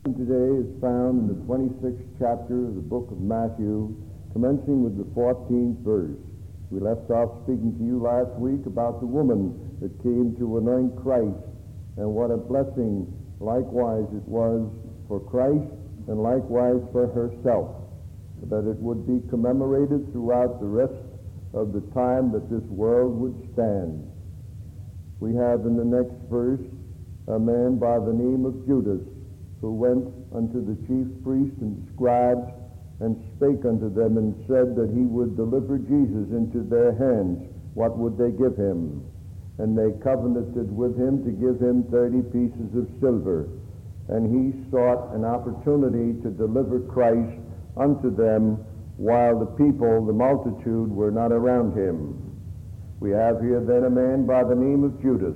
Today is found in the 26th chapter of the book of Matthew, commencing with the 14th verse. We left off speaking to you last week about the woman that came to anoint Christ, and what a blessing likewise it was for Christ and likewise for herself, that it would be commemorated throughout the rest of the time that this world would stand. We have in the next verse a man by the name of Judas, who went unto the chief priests and scribes and spake unto them and said that he would deliver Jesus into their hands. What would they give him? And they covenanted with him to give him 30 pieces of silver. And he sought an opportunity to deliver Christ unto them while the people, the multitude, were not around him. We have here then a man by the name of Judas.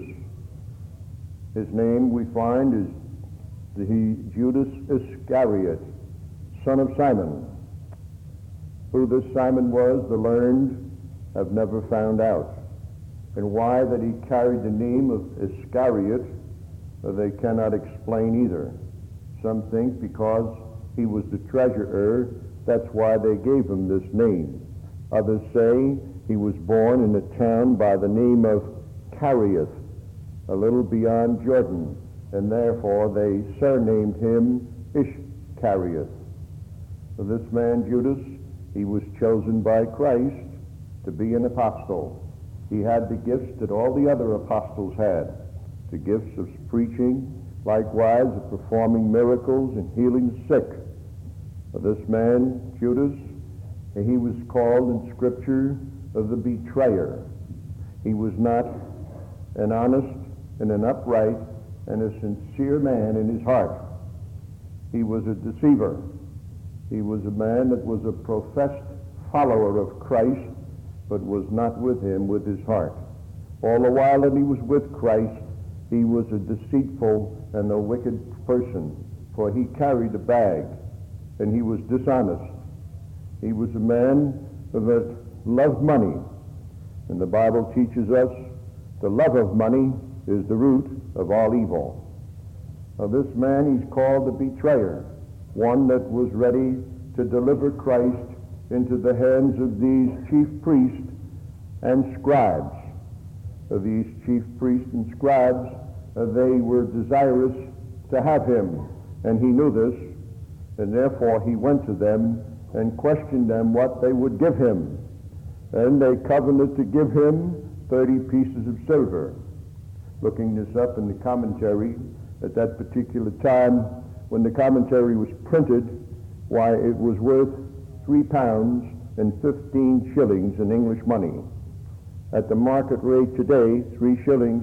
His name we find is Judas Iscariot, son of Simon. Who this Simon was, the learned have never found out. And why that he carried the name of Iscariot, they cannot explain either. Some think because he was the treasurer, that's why they gave him this name. Others say he was born in a town by the name of Cariath, a little beyond Jordan, and therefore they surnamed him Iscariot. So this man Judas, he was chosen by Christ to be an apostle. He had the gifts that all the other apostles had, the gifts of preaching, likewise of performing miracles and healing the sick. This man Judas, he was called in Scripture the betrayer. He was not an honest and an upright and a sincere man in his heart. He was a deceiver. He was a man that was a professed follower of Christ, but was not with him with his heart. All the while that he was with Christ, he was a deceitful and a wicked person, for he carried a bag, and he was dishonest. He was a man that loved money, and the Bible teaches us the love of money is the root of all evil. Now this man he's called the betrayer, one that was ready to deliver Christ into the hands of these chief priests and scribes. These chief priests and scribes, they were desirous to have him, and he knew this, and therefore he went to them and questioned them what they would give him. And they covenanted to give him 30 pieces of silver. Looking this up in the commentary, at that particular time, when the commentary was printed, why, it was worth 3 pounds and 15 shillings in English money. At the market rate today, 3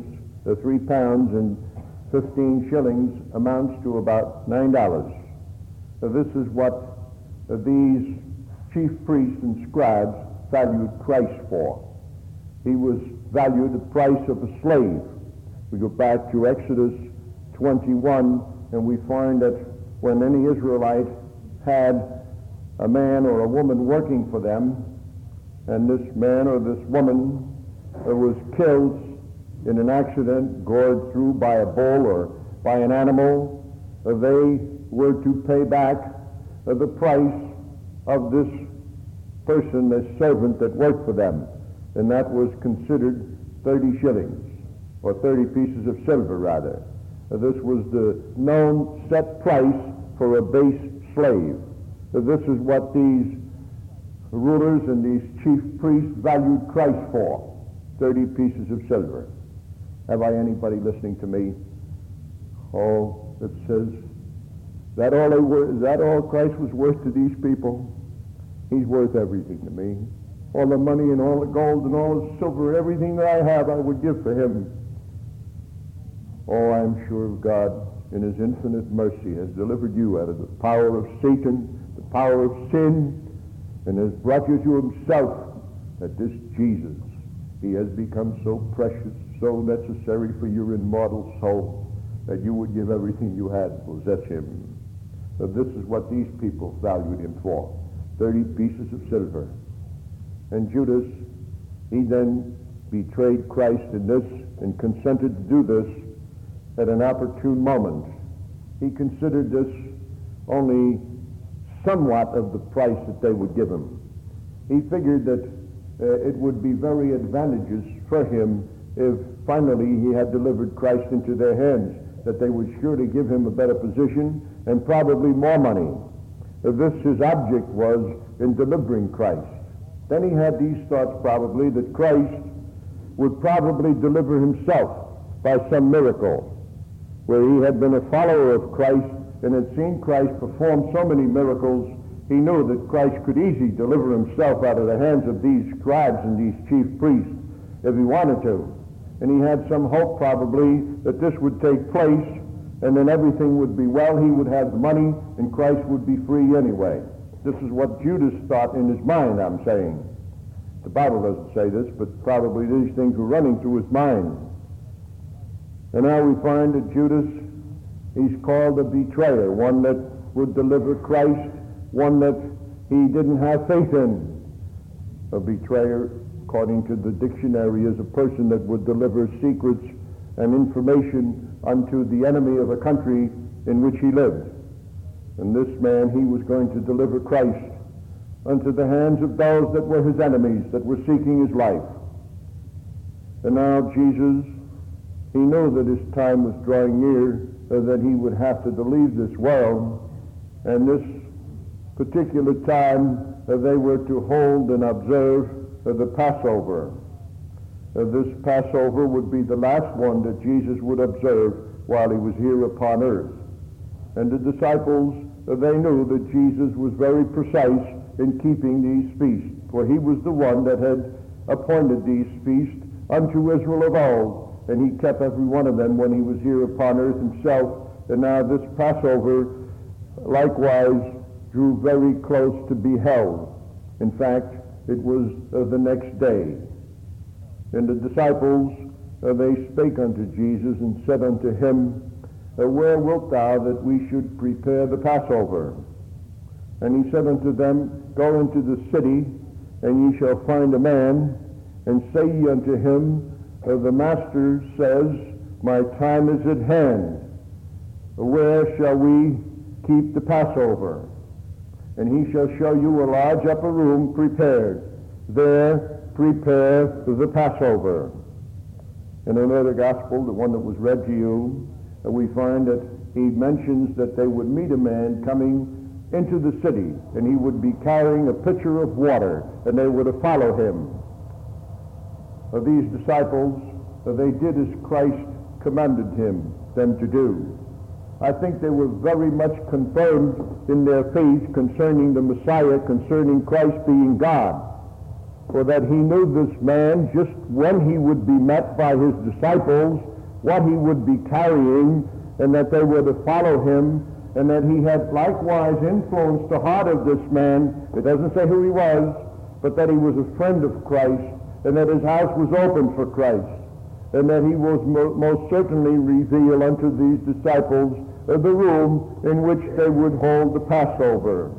pounds and 15 shillings amounts to about $9. So this is what these chief priests and scribes valued Christ for. He was valued the price of a slave. We go back to Exodus 21, and we find that when any Israelite had a man or a woman working for them, and this man or this woman was killed in an accident, gored through by a bull or by an animal, they were to pay back the price of this person, this servant that worked for them, and that was considered 30 shillings, or 30 pieces of silver rather. This was the known set price for a base slave. This is what these rulers and these chief priests valued Christ for, 30 pieces of silver. Have I anybody listening to me? Oh, that says, that all Christ was worth to these people? He's worth everything to me. All the money and all the gold and all the silver, everything that I have, I would give for him. Oh, I'm sure of God, in his infinite mercy, has delivered you out of the power of Satan, the power of sin, and has brought you to himself, that this Jesus, he has become so precious, so necessary for your immortal soul, that you would give everything you had to possess him. So this is what these people valued him for, 30 pieces of silver. And Judas, he then betrayed Christ in this and consented to do this at an opportune moment. he considered this only somewhat of the price that they would give him. He figured that it would be very advantageous for him if finally he had delivered Christ into their hands, that they would surely give him a better position and probably more money. This his object was in delivering Christ. Then he had these thoughts probably that Christ would probably deliver himself by some miracle, where he had been a follower of Christ and had seen Christ perform so many miracles. He knew that Christ could easily deliver himself out of the hands of these scribes and these chief priests if he wanted to. And he had some hope probably that this would take place and then everything would be well. He would have the money and Christ would be free anyway. This is what Judas thought in his mind, I'm saying. The Bible doesn't say this, but probably these things were running through his mind. And now we find that Judas, he's called a betrayer, one that would deliver Christ, one that he didn't have faith in. A betrayer, according to the dictionary, is a person that would deliver secrets and information unto the enemy of a country in which he lived. And this man, he was going to deliver Christ unto the hands of those that were his enemies, that were seeking his life. And now Jesus, he knew that his time was drawing near, that he would have to leave this world. And this particular time, they were to hold and observe the Passover. This Passover would be the last one that Jesus would observe while he was here upon earth. And the disciples, they knew that Jesus was very precise in keeping these feasts, for he was the one that had appointed these feasts unto Israel of old, and he kept every one of them when he was here upon earth himself. And now this Passover likewise drew very close to be held. In fact, it was the next day. And the disciples, they spake unto Jesus and said unto him, Where wilt thou that we should prepare the Passover? And he said unto them, Go into the city, and ye shall find a man, and say ye unto him, The Master says, My time is at hand. Where shall we keep the Passover? And he shall show you a large upper room prepared. There prepare the Passover. In another gospel, the one that was read to you, we find that he mentions that they would meet a man coming into the city, and he would be carrying a pitcher of water, and they were to follow him. These disciples, they did as Christ commanded them to do. I think they were very much confirmed in their faith concerning the Messiah, concerning Christ being God. For that he knew this man just when he would be met by his disciples, what he would be carrying, and that they were to follow him, and that he had likewise influenced the heart of this man. It doesn't say who he was, but that he was a friend of Christ, and that his house was open for Christ, and that he was most certainly reveal unto these disciples the room in which they would hold the Passover.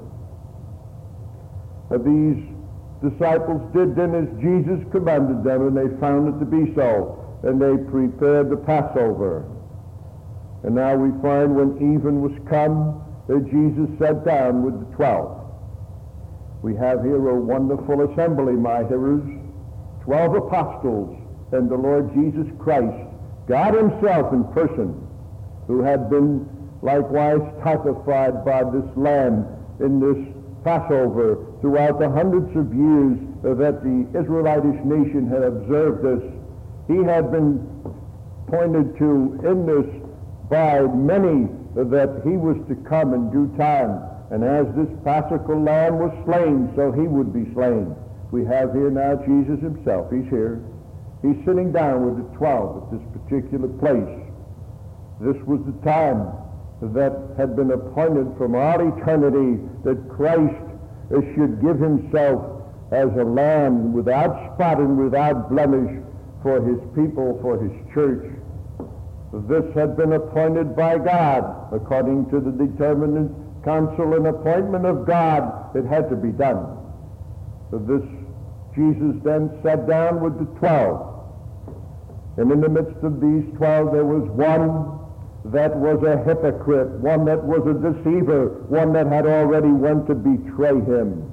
These disciples did then as Jesus commanded them, and they found it to be so, and they prepared the Passover. And now we find when even was come, that Jesus sat down with the 12. We have here a wonderful assembly, my hearers, 12 apostles and the Lord Jesus Christ, God himself in person, who had been likewise typified by this Lamb in this Passover throughout the hundreds of years that the Israelitish nation had observed this. He had been pointed to in this by many that he was to come in due time. And as this Paschal Lamb was slain, so he would be slain. We have here now Jesus himself. He's here. He's sitting down with the 12 at this particular place. This was the time that had been appointed from all eternity that Christ should give himself as a lamb without spot and without blemish for his people, for his church. This had been appointed by God according to the determinate counsel and appointment of God. It had to be done. So this Jesus then sat down with the 12. And in the midst of these 12 there was one that was a hypocrite, one that was a deceiver, one that had already went to betray him.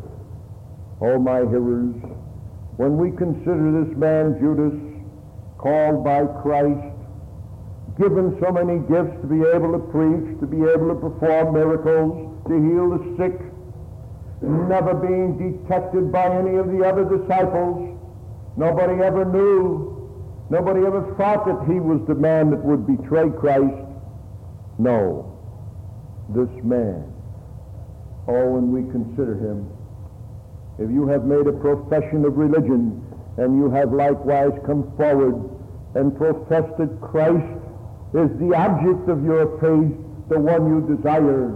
Oh, my hearers, when we consider this man Judas, called by Christ, given so many gifts to be able to preach, to be able to perform miracles, to heal the sick, never being detected by any of the other disciples, nobody ever knew, nobody ever thought that he was the man that would betray Christ. No, this man, oh, when we consider him, if you have made a profession of religion, and you have likewise come forward and professed that Christ is the object of your faith, the one you desire,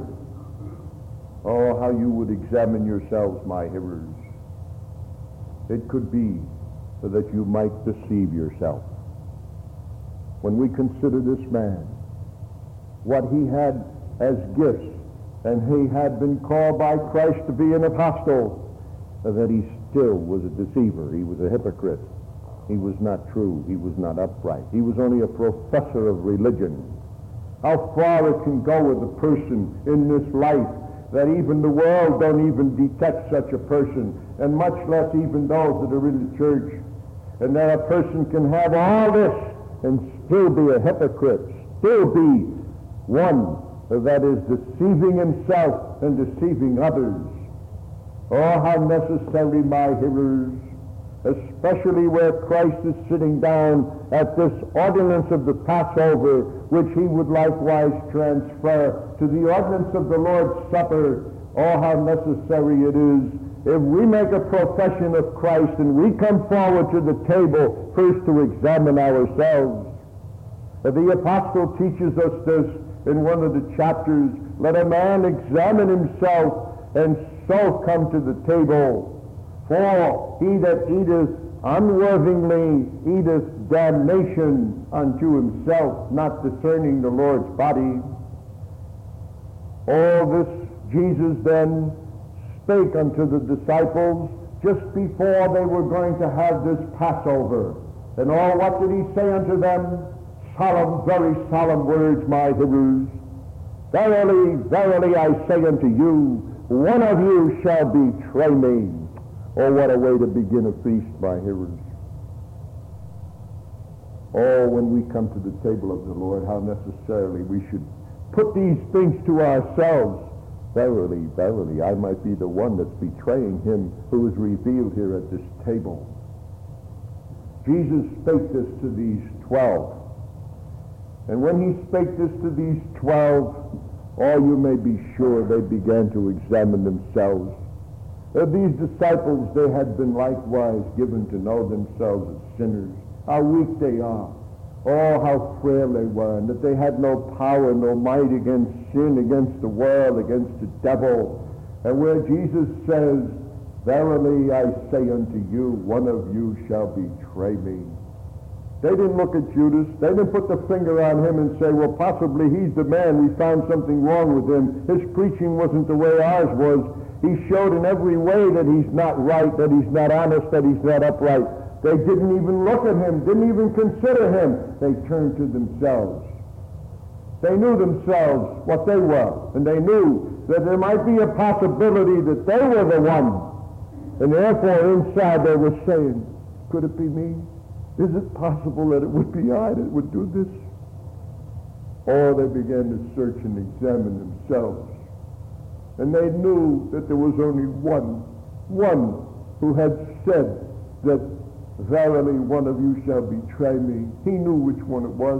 oh, how you would examine yourselves, my hearers. It could be that you might deceive yourself. When we consider this man, what he had as gifts, and he had been called by Christ to be an apostle, that he still was a deceiver. He was a hypocrite. He was not true. He was not upright. He was only a professor of religion. How far it can go with a person in this life that even the world don't even detect such a person, and much less even those that are in the church. And that a person can have all this and still be a hypocrite, still be one that is deceiving himself and deceiving others. Oh, how necessary, my hearers, especially where Christ is sitting down at this ordinance of the Passover, which he would likewise transfer to the ordinance of the Lord's Supper. Oh, how necessary it is, if we make a profession of Christ and we come forward to the table, first to examine ourselves. The apostle teaches us this in one of the chapters. Let a man examine himself and so come to the table. For he that eateth unworthingly eateth damnation unto himself, not discerning the Lord's body. All this Jesus then spake unto the disciples just before they were going to have this Passover. And all, what did he say unto them? Solemn, very solemn words, my hearers. Verily, verily, I say unto you, one of you shall betray me. Oh, what a way to begin a feast, my hearers. Oh, when we come to the table of the Lord, how necessarily we should put these things to ourselves. Verily, verily, I might be the one that's betraying him who is revealed here at this table. Jesus spake this to these 12. And when he spake this to these 12, oh, you may be sure they began to examine themselves. These disciples, they had been likewise given to know themselves as sinners, how weak they are, oh, how frail they were, and that they had no power, no might against sin, against the world, against the devil. And where Jesus says, verily I say unto you, one of you shall betray me. They didn't look at Judas. They didn't put the finger on him and say, well, possibly he's the man. We found something wrong with him. His preaching wasn't the way ours was. He showed in every way that he's not right, that he's not honest, that he's not upright. They didn't even look at him, didn't even consider him. They turned to themselves. They knew themselves what they were, and they knew that there might be a possibility that they were the one. And therefore inside they were saying, could it be me? Is it possible that it would be I that would do this? Or they began to search and examine themselves. And they knew that there was only one who had said that, verily one of you shall betray me. He knew which one it was.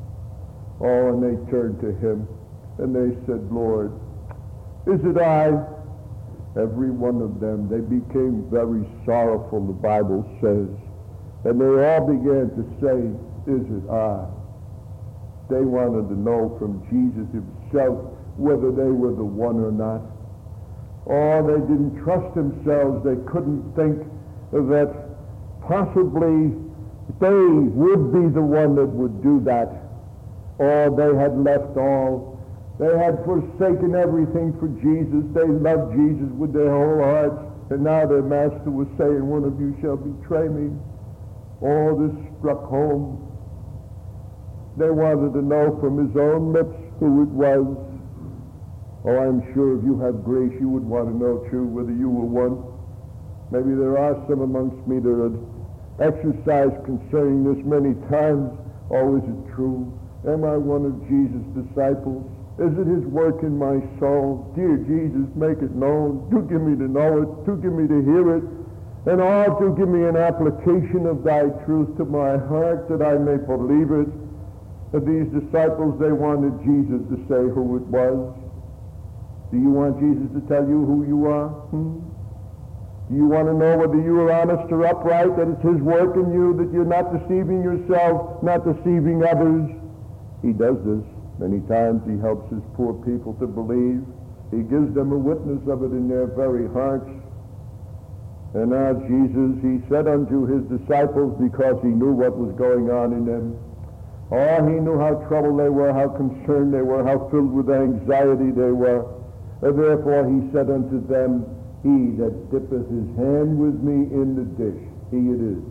Oh, and they turned to him and they said, Lord, is it I? Every one of them, they became very sorrowful, the Bible says. And they all began to say, is it I? They wanted to know from Jesus himself whether they were the one or not. Oh, they didn't trust themselves. They couldn't think that possibly they would be the one that would do that. Oh, they had left all. They had forsaken everything for Jesus. They loved Jesus with their whole hearts. And now their master was saying, one of you shall betray me. Oh, this struck home. They wanted to know from his own lips who it was. Oh, I'm sure if you have grace, you would want to know, too, whether you were one. Maybe there are some amongst me that have exercised concerning this many times. Oh, is it true? Am I one of Jesus' disciples? Is it his work in my soul? Dear Jesus, make it known. Do give me to know it. Do give me to hear it. And oh, do give me an application of thy truth to my heart that I may believe it. That these disciples, they wanted Jesus to say who it was. Do you want Jesus to tell you who you are? Do you want to know whether you are honest or upright, that it's his work in you, that you're not deceiving yourself, not deceiving others? He does this. Many times he helps his poor people to believe. He gives them a witness of it in their very hearts. And now Jesus, he said unto his disciples, because he knew what was going on in them. Oh, he knew how troubled they were, how concerned they were, how filled with anxiety they were. And therefore he said unto them, he that dippeth his hand with me in the dish, he it is.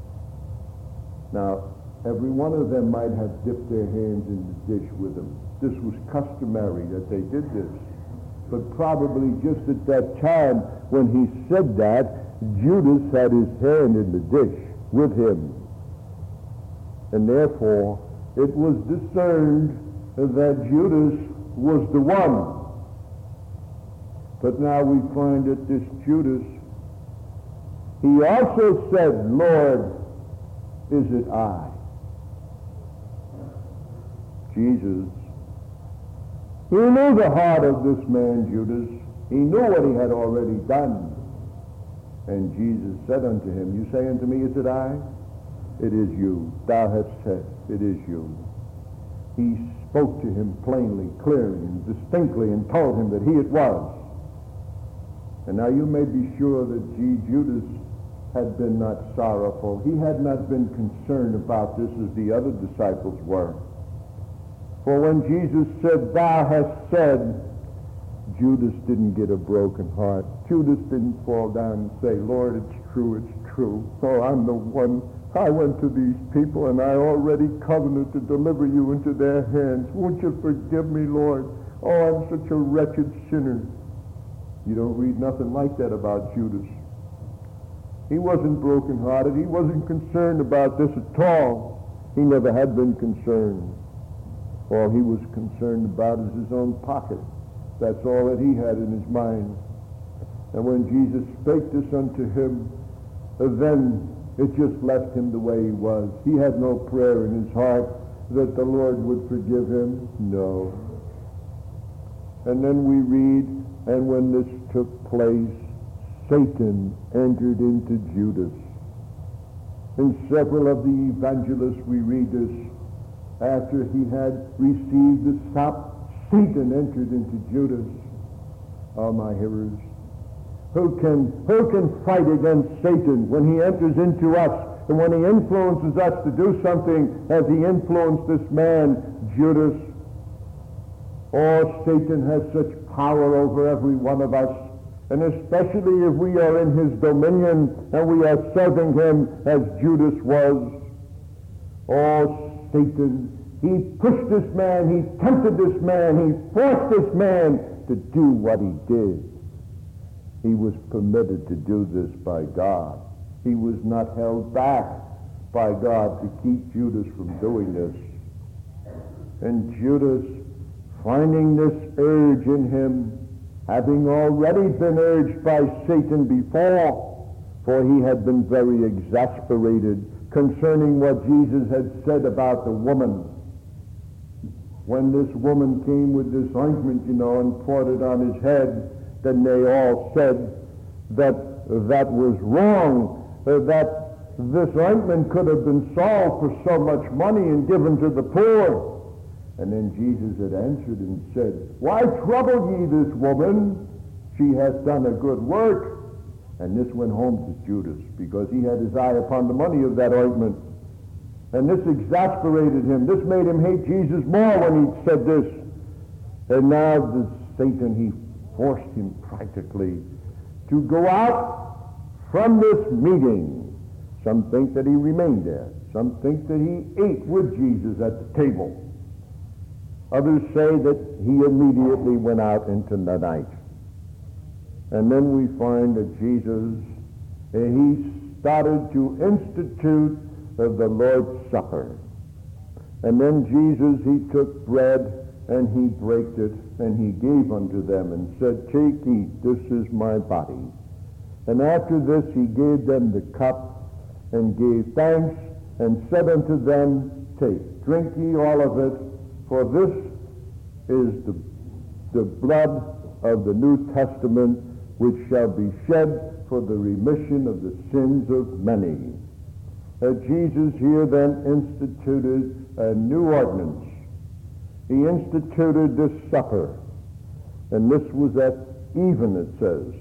Now, every one of them might have dipped their hands in the dish with him. This was customary that they did this. But probably just at that time when he said that, Judas had his hand in the dish with him. And therefore, it was discerned that Judas was the one. But now we find that this Judas, he also said, Lord, is it I? Jesus, he knew the heart of this man, Judas. He knew what he had already done. And Jesus said unto him, you say unto me, is it I? It is you. Thou hast said, it is you. He spoke to him plainly, clearly, and distinctly, and told him that he it was. And now you may be sure that Judas had been not sorrowful. He had not been concerned about this as the other disciples were. For when Jesus said, thou hast said, Judas didn't get a broken heart. Judas didn't fall down and say, Lord, it's true, it's true. Oh, I'm the one. I went to these people and I already covenanted to deliver you into their hands. Won't you forgive me, Lord? Oh, I'm such a wretched sinner. You don't read nothing like that about Judas. He wasn't broken-hearted. He wasn't concerned about this at all. He never had been concerned. All he was concerned about is his own pocket. That's all that he had in his mind. And when Jesus spake this unto him, then it just left him the way he was. He had no prayer in his heart that the Lord would forgive him. No. And then we read, and when this took place, Satan entered into Judas. In several of the evangelists we read this. After he had received the sop, Satan entered into Judas. Oh, my hearers, who can fight against Satan when he enters into us and when he influences us to do something as he influenced this man, Judas? Oh, Satan has such power over every one of us, and especially if we are in his dominion and we are serving him as Judas was. Oh, Satan, he pushed this man, he tempted this man, he forced this man to do what he did. He was permitted to do this by God. He was not held back by God to keep Judas from doing this. And Judas, finding this urge in him, having already been urged by Satan before, for he had been very exasperated concerning what Jesus had said about the woman. When this woman came with this ointment, and poured it on his head, then they all said that that was wrong, that this ointment could have been sold for so much money and given to the poor. And then Jesus had answered and said, why trouble ye this woman? She has done a good work. And this went home to Judas, because he had his eye upon the money of that ointment. And this exasperated him. This made him hate Jesus more when he said this. And now Satan, he forced him practically to go out from this meeting. Some think that he remained there. Some think that he ate with Jesus at the table. Others say that he immediately went out into the night. And then we find that Jesus, he started to institute the Lord's Supper. And then Jesus, he took bread and he brake it and he gave unto them and said, "Take, eat, this is my body." And after this he gave them the cup and gave thanks and said unto them, "Take, drink ye all of it, for this is the blood of the New Testament, which shall be shed for the remission of the sins of many." Jesus here then instituted a new ordinance. He instituted this supper, and this was at even, it says.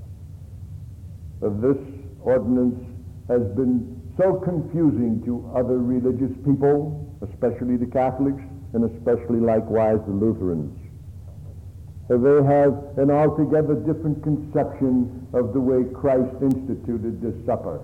This ordinance has been so confusing to other religious people, especially the Catholics, and especially likewise the Lutherans. They have an altogether different conception of the way Christ instituted this supper.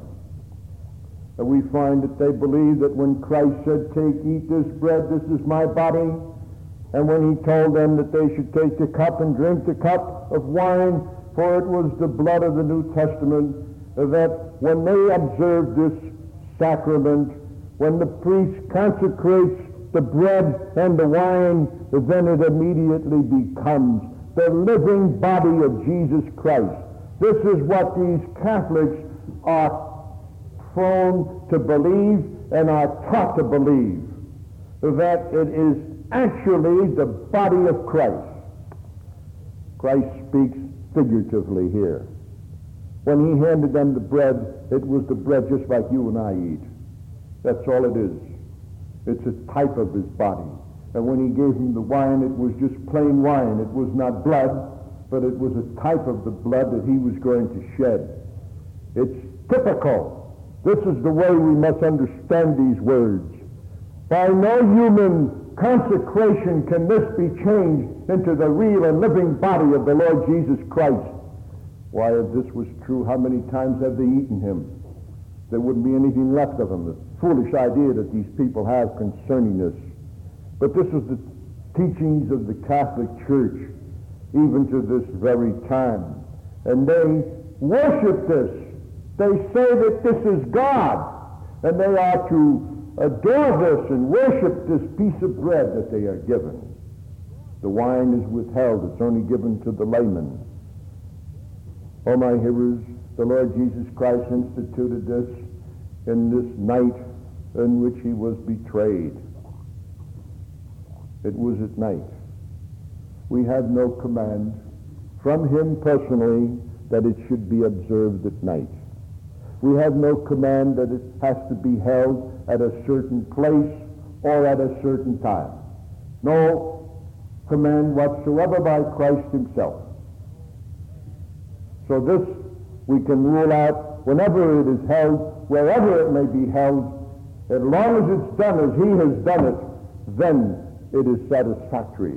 We find that they believe that when Christ said, "Take, eat this bread, this is my body," and when he told them that they should take the cup and drink the cup of wine, for it was the blood of the New Testament, that when they observe this sacrament, when the priest consecrates the bread and the wine, then it immediately becomes the living body of Jesus Christ. This is what these Catholics are prone to believe and are taught to believe, that it is actually the body of Christ. Christ speaks figuratively here. When he handed them the bread, it was the bread just like you and I eat. That's all it is. It's a type of his body. And when he gave him the wine, it was just plain wine. It was not blood, but it was a type of the blood that he was going to shed. It's typical. This is the way we must understand these words. By no human consecration can this be changed into the real and living body of the Lord Jesus Christ. Why, if this was true, how many times have they eaten him? There wouldn't be anything left of him. The foolish idea that these people have concerning this. But this is the teachings of the Catholic Church, even to this very time. And they worship this. They say that this is God, and they are to adore this and worship this piece of bread that they are given. The wine is withheld. It's only given to the layman. Oh, my hearers, the Lord Jesus Christ instituted this in this night in which he was betrayed. It was at night. We have no command from him personally that it should be observed at night. We have no command that it has to be held at a certain place or at a certain time. No command whatsoever by Christ himself. So this we can rule out whenever it is held, wherever it may be held, as long as it's done as he has done it, then it is satisfactory.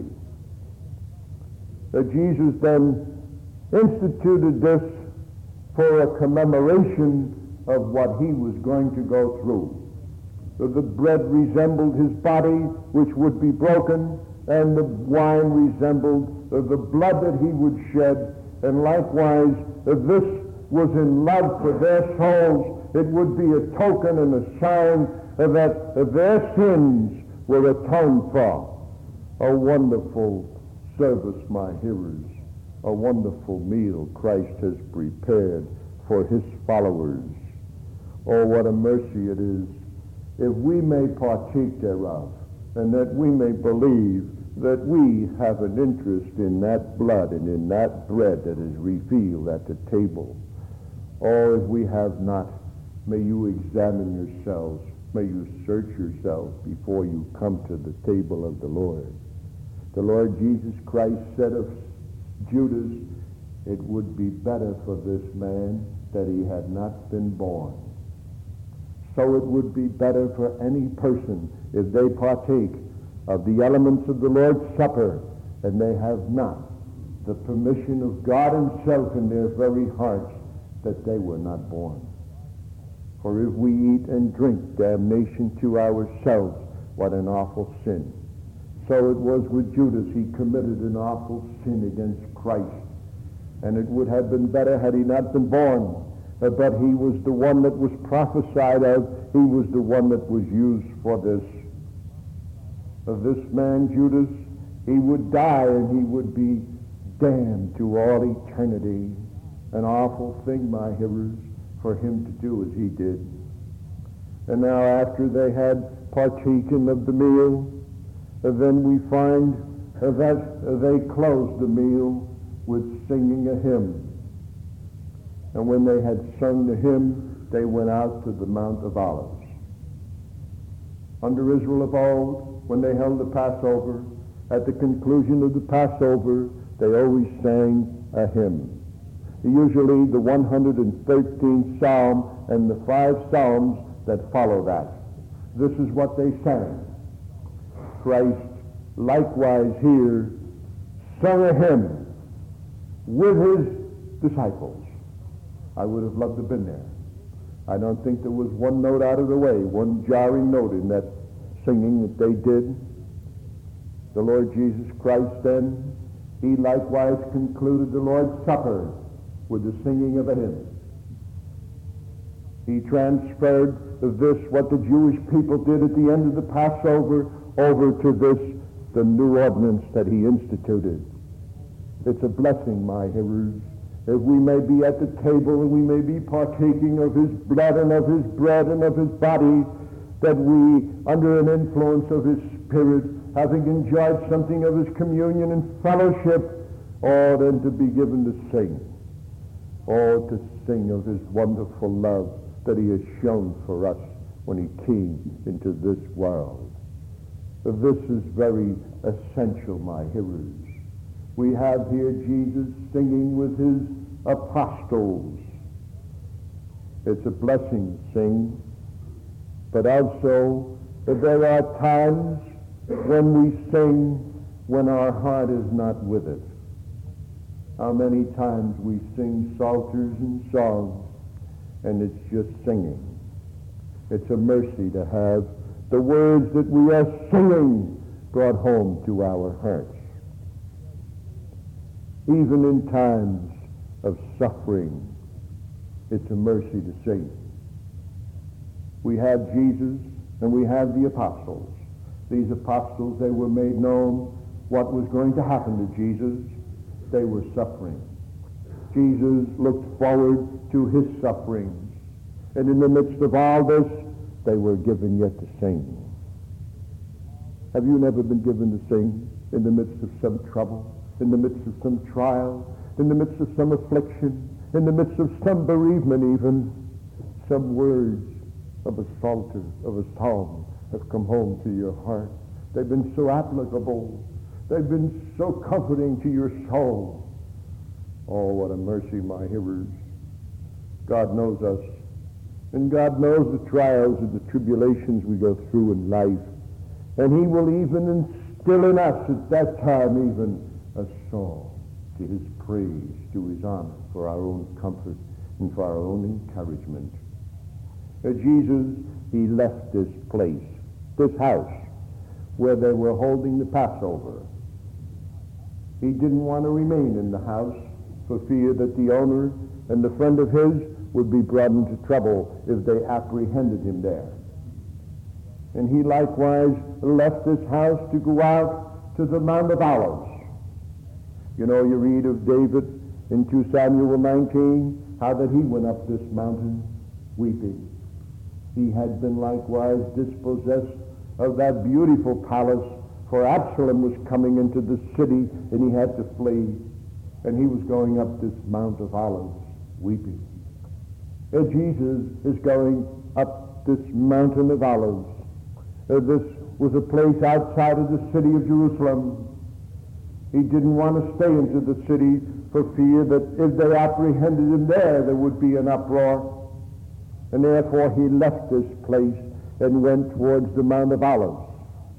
Jesus then instituted this for a commemoration of what he was going to go through. The bread resembled his body, which would be broken, and the wine resembled the blood that he would shed. And likewise, if this was in love for their souls, it would be a token and a sign that their sins were atoned for. A wonderful service, my hearers. A wonderful meal Christ has prepared for his followers. Oh, what a mercy it is if we may partake thereof, and that we may believe that we have an interest in that blood and in that bread that is revealed at the table. Or if we have not, may you examine yourselves, may you search yourselves before you come to the table of the Lord. The Lord Jesus Christ said of Judas, it would be better for this man that he had not been born. So it would be better for any person if they partake of the elements of the Lord's Supper and they have not the permission of God himself in their very hearts that they were not born. For if we eat and drink, damnation to ourselves. What an awful sin. So it was with Judas. He committed an awful sin against Christ. And it would have been better had he not been born. But he was the one that was prophesied of. He was the one that was used for this. Of this man, Judas, he would die and he would be damned to all eternity. An awful thing, my hearers, for him to do as he did. And now after they had partaken of the meal, then we find that they closed the meal with singing a hymn. And when they had sung the hymn, they went out to the Mount of Olives. Under Israel of old, when they held the Passover, at the conclusion of the Passover, they always sang a hymn. Usually the 113th Psalm and the 5 Psalms that follow that. This is what they sang. Christ likewise here sung a hymn with his disciples. I would have loved to have been there. I don't think there was one note out of the way, one jarring note in that singing that they did. The Lord Jesus Christ then, he likewise concluded the Lord's Supper with the singing of a hymn. He transferred this, what the Jewish people did at the end of the Passover, over to this, the new ordinance that he instituted. It's a blessing, my hearers, if we may be at the table and we may be partaking of his blood and of his bread and of his body, that we, under an influence of his Spirit, having enjoyed something of his communion and fellowship, ought then to be given to sing. Or to sing of his wonderful love that he has shown for us when he came into this world. This is very essential, my hearers. We have here Jesus singing with his apostles. It's a blessing to sing, but also that there are times when we sing when our heart is not with it. How many times we sing psalters and songs and it's just singing. It's a mercy to have the words that we are singing brought home to our hearts. Even in times of suffering, it's a mercy to sing. We have Jesus and we have the apostles. These apostles, they were made known what was going to happen to Jesus. They were suffering. Jesus looked forward to his sufferings. And in the midst of all this, they were given yet to sing. Have you never been given to sing in the midst of some trouble, in the midst of some trial, in the midst of some affliction, in the midst of some bereavement even? Some words of a psalter, of a psalm have come home to your heart. They've been so applicable. They've been so comforting to your soul. Oh, what a mercy, my hearers. God knows us. And God knows the trials and the tribulations we go through in life. And he will even instill in us at that time even a song to his praise, to his honor, for our own comfort and for our own encouragement. Jesus, he left this place, this house, where they were holding the Passover. He didn't want to remain in the house for fear that the owner and the friend of his would be brought into trouble if they apprehended him there. And he likewise left this house to go out to the Mount of Olives. You know, you read of David in 2 Samuel 19, how that he went up this mountain weeping. He had been likewise dispossessed of that beautiful palace, for Absalom was coming into the city and he had to flee. And he was going up this Mount of Olives weeping. And Jesus is going up this mountain of Olives. This was a place outside of the city of Jerusalem. He didn't want to stay into the city for fear that if they apprehended him there would be an uproar. And therefore he left this place and went towards the Mount of Olives.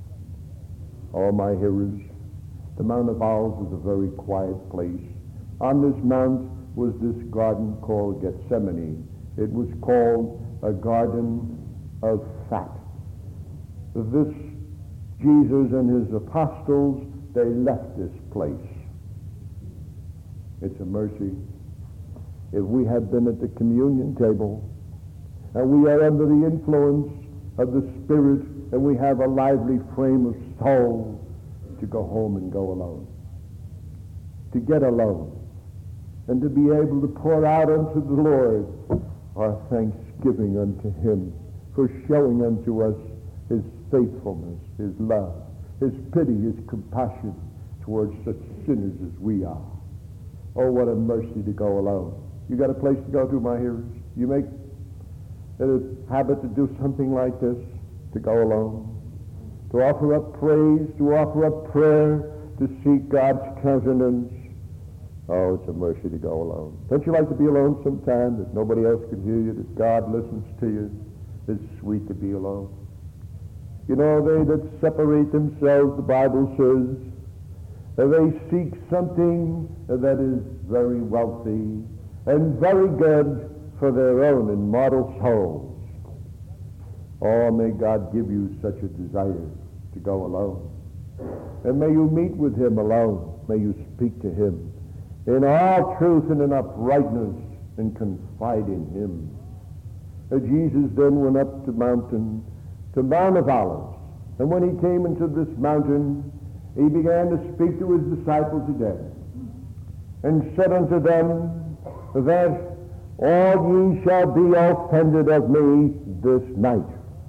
Oh, my hearers, the Mount of Olives was a very quiet place. On this mount was this garden called Gethsemane, It was called a garden of fat. This Jesus and his apostles, they left this place. It's a mercy. If we had been at the communion table and we are under the influence of the Spirit and we have a lively frame of soul, to go home and go alone, to get alone, and to be able to pour out unto the Lord our thanksgiving unto him for showing unto us his faithfulness, his love, his pity, his compassion towards such sinners as we are. Oh, what a mercy to go alone. You got a place to go to, my hearers? You make it a habit to do something like this, to go alone, to offer up praise, to offer up prayer, to seek God's countenance. Oh, it's a mercy to go alone. Don't you like to be alone sometime, that nobody else can hear you, that God listens to you? It's sweet to be alone. You know, they that separate themselves, the Bible says, they seek something that is very wealthy and very good for their own immortal souls. Oh, may God give you such a desire to go alone. And may you meet with him alone. May you speak to him in all truth and in uprightness and confide in him. Jesus then went up to Mount of Olives. And when he came into this mountain, he began to speak to his disciples again and said unto them that all ye shall be offended of me this night.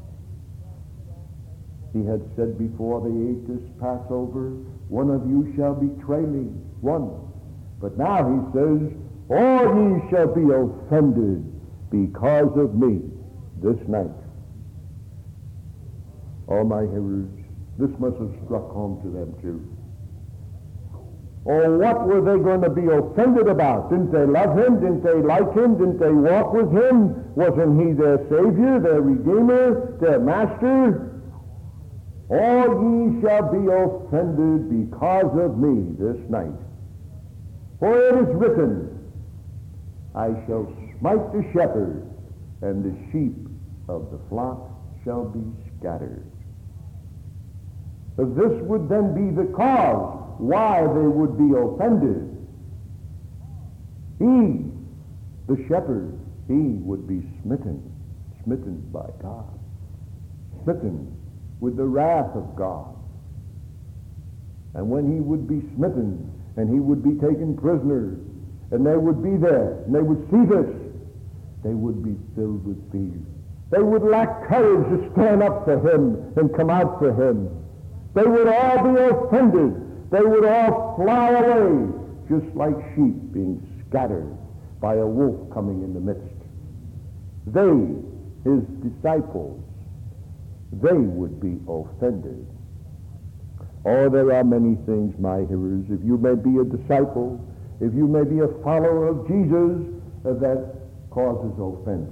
He had said before they ate this Passover, one of you shall betray me, one. But now he says, all ye shall be offended because of me this night. Oh, my hearers, this must have struck home to them too. Oh, what were they going to be offended about? Didn't they love him? Didn't they like him? Didn't they walk with him? Wasn't he their Savior, their Redeemer, their Master? All ye shall be offended because of me this night. For it is written, I shall smite the shepherd, and the sheep of the flock shall be scattered. This would then be the cause why they would be offended. He, the shepherd, he would be smitten by God, smitten with the wrath of God. And when he would be smitten, and he would be taken prisoner, and they would be there, and they would see this, they would be filled with fear. They would lack courage to stand up for him and come out for him. They would all be offended. They would all fly away, just like sheep being scattered by a wolf coming in the midst. They, his disciples, they would be offended. Oh, there are many things, my hearers. If you may be a disciple, if you may be a follower of Jesus, that causes offense.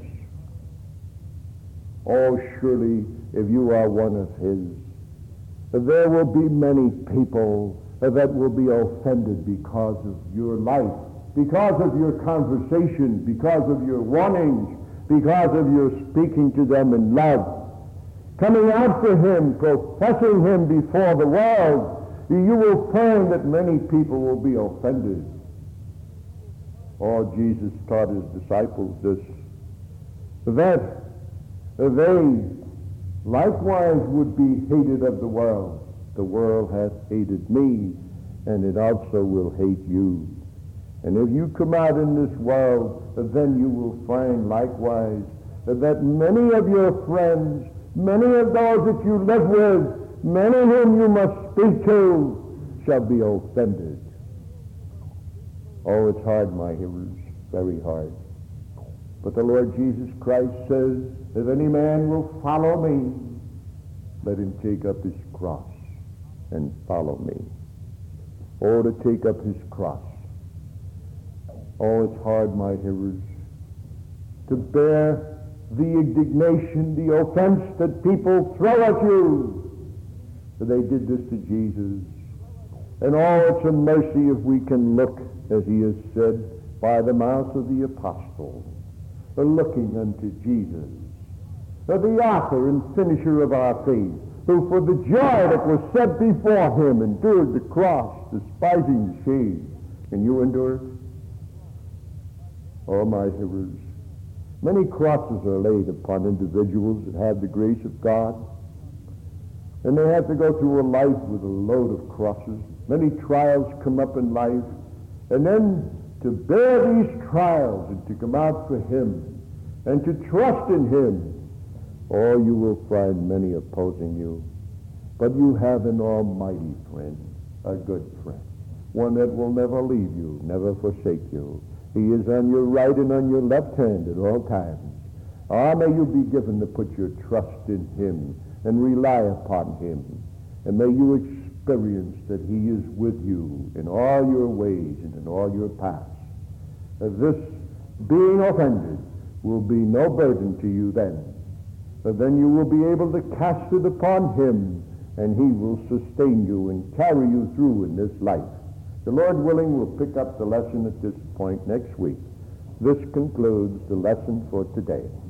Oh, surely, if you are one of his, there will be many people that will be offended because of your life, because of your conversation, because of your warnings, because of your speaking to them in love, coming out for him, professing him before the world. You will find that many people will be offended. Oh, Jesus taught his disciples this, that they likewise would be hated of the world. The world hath hated me, and it also will hate you. And if you come out in this world, then you will find likewise that many of your friends, many of those that you live with, many whom you must speak to, shall be offended. Oh, it's hard, my hearers, very hard. But the Lord Jesus Christ says, if any man will follow me, let him take up his cross and follow me. Oh, to take up his cross. Oh, it's hard, my hearers, to bear the indignation, the offense that people throw at you. But they did this to Jesus. And oh, it's a mercy if we can look, as he has said, by the mouth of the apostle. looking unto Jesus, the author and finisher of our faith, who for the joy that was set before him endured the cross, despising the shame. Can you endure it? Oh, my hearers, many crosses are laid upon individuals that have the grace of God, and they have to go through a life with a load of crosses. Many trials come up in life, and then to bear these trials and to come out for him and to trust in him, oh, you will find many opposing you. But you have an almighty friend, a good friend, one that will never leave you, never forsake you. He is on your right and on your left hand at all times. Ah, may you be given to put your trust in him and rely upon him. And may you experience that he is with you in all your ways and in all your paths. This being offended will be no burden to you then. But then you will be able to cast it upon him, and he will sustain you and carry you through in this life. The Lord willing, we'll pick up the lesson at this point next week. This concludes the lesson for today.